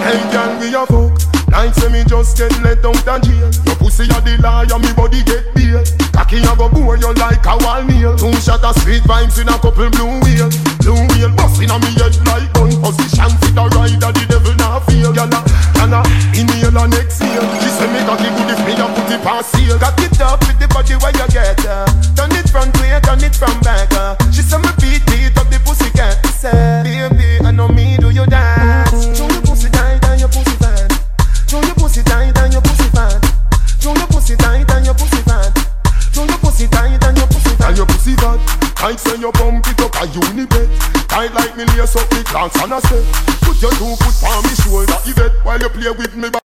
Hey girl, we a fuck. Like say me just get let out of jail. Your pussy a the liar, me body get bail. Cocky a go bore you like a wall nail. 2 shot of sweet vibes in a couple blue wheel. Blue wheel bustin' on me head like gun. Position fit a rider, the devil not feel. Gyal a inhale and exhale. She say me cocky good if me a put it past seal. Cock it up with the body where you get turn it front way, turn it from back She say me beat up the pussy cat. Say baby, I know me do you dance. Show your pussy tight and your pussy fat. Show your pussy tight and your pussy fat. Show your pussy tight and your pussy fat. Show your pussy tight and your pussy fat. And your pussy fat. Tight say you bump it up a unibet. Tight like me lace up the clocks and a step. Put your 2 foot on me shoulder, Yvette, while you play with me.